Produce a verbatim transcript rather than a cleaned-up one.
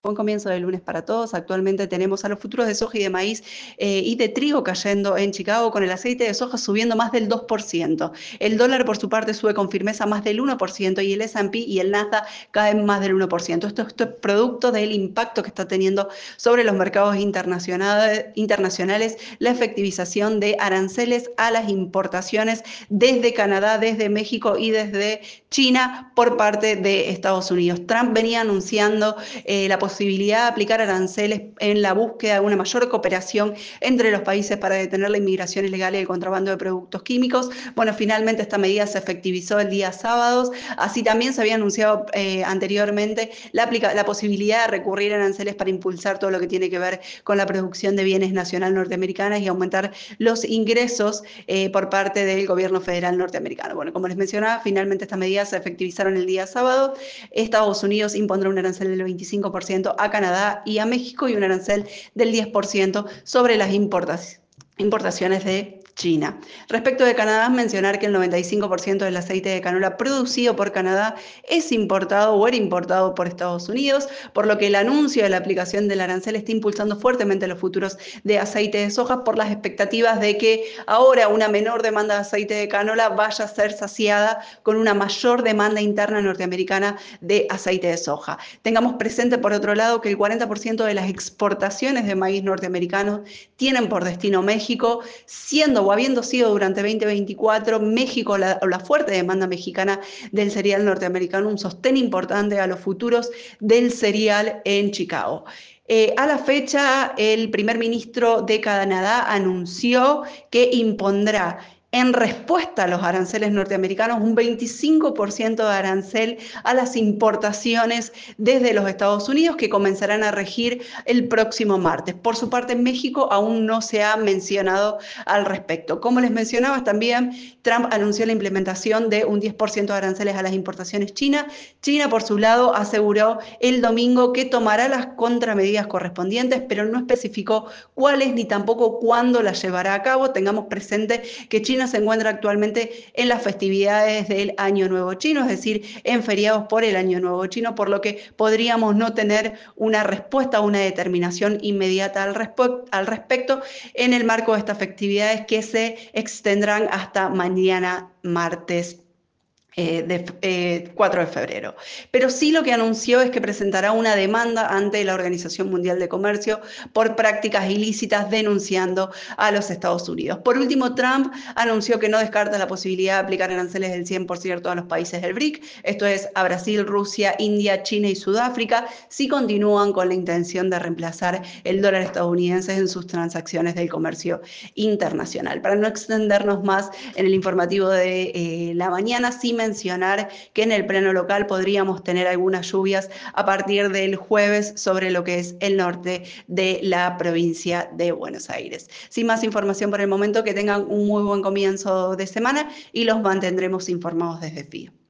Buen comienzo de lunes para todos. Actualmente tenemos a los futuros de soja y de maíz eh, y de trigo cayendo en Chicago, con el aceite de soja subiendo más del dos por ciento. El dólar, por su parte, sube con firmeza más del uno por ciento y el S and P y el Nasdaq caen más del uno por ciento. Esto, esto es producto del impacto que está teniendo sobre los mercados internacionales, internacionales la efectivización de aranceles a las importaciones desde Canadá, desde México y desde China por parte de Estados Unidos. Trump venía anunciando eh, la posibilidad posibilidad de aplicar aranceles en la búsqueda de una mayor cooperación entre los países para detener la inmigración ilegal y el contrabando de productos químicos. Bueno, finalmente esta medida se efectivizó el día sábado. Así también se había anunciado eh, anteriormente la, aplica la posibilidad de recurrir a aranceles para impulsar todo lo que tiene que ver con la producción de bienes nacional norteamericanas y aumentar los ingresos eh, por parte del gobierno federal norteamericano. Bueno, como les mencionaba, finalmente estas medidas se efectivizaron el día sábado. Estados Unidos impondrá un arancel del veinticinco por ciento a Canadá y a México y un arancel del diez por ciento sobre las importaciones de China. Respecto de Canadá, mencionar que el noventa y cinco por ciento del aceite de canola producido por Canadá es importado o era importado por Estados Unidos, por lo que el anuncio de la aplicación del arancel está impulsando fuertemente los futuros de aceite de soja por las expectativas de que ahora una menor demanda de aceite de canola vaya a ser saciada con una mayor demanda interna norteamericana de aceite de soja. Tengamos presente, por otro lado, que el cuarenta por ciento de las exportaciones de maíz norteamericano tienen por destino México, siendo o habiendo sido durante veinte veinticuatro México, la, la fuerte demanda mexicana del cereal norteamericano, un sostén importante a los futuros del cereal en Chicago. Eh, a la fecha, el primer ministro de Canadá anunció que impondrá, en respuesta a los aranceles norteamericanos, un veinticinco por ciento de arancel a las importaciones desde los Estados Unidos, que comenzarán a regir el próximo martes. Por su parte, en México aún no se ha mencionado al respecto. Como les mencionaba también, Trump anunció la implementación de un diez por ciento de aranceles a las importaciones chinas. China, por su lado, aseguró el domingo que tomará las contramedidas correspondientes, pero no especificó cuáles ni tampoco cuándo las llevará a cabo. Tengamos presente que China se encuentra actualmente en las festividades del Año Nuevo Chino, es decir, en feriados por el Año Nuevo Chino, por lo que podríamos no tener una respuesta, una determinación inmediata al, al respecto en el marco de estas festividades que se extendrán hasta mañana martes Eh, de, eh, cuatro de febrero. Pero sí lo que anunció es que presentará una demanda ante la Organización Mundial de Comercio por prácticas ilícitas, denunciando a los Estados Unidos. Por último, Trump anunció que no descarta la posibilidad de aplicar aranceles del cien por ciento a los países del B R I C, esto es a Brasil, Rusia, India, China y Sudáfrica, si continúan con la intención de reemplazar el dólar estadounidense en sus transacciones del comercio internacional. Para no extendernos más en el informativo de eh, la mañana, sí mencionar que en el plano local podríamos tener algunas lluvias a partir del jueves sobre lo que es el norte de la provincia de Buenos Aires. Sin más información por el momento, que tengan un muy buen comienzo de semana y los mantendremos informados desde F I O.